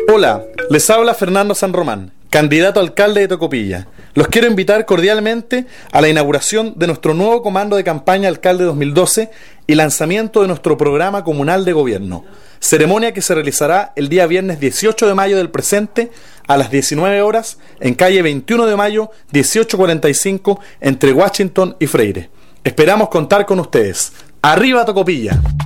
Hola, les habla Fernando San Román, candidato a alcalde de Tocopilla. Los quiero invitar cordialmente a la inauguración de nuestro nuevo comando de campaña Alcalde 2012 y lanzamiento de nuestro programa comunal de gobierno. Ceremonia que se realizará el día viernes 18 de mayo del presente a las 19 horas en calle 21 de mayo 1845 entre Washington y Freire. Esperamos contar con ustedes. ¡Arriba Tocopilla!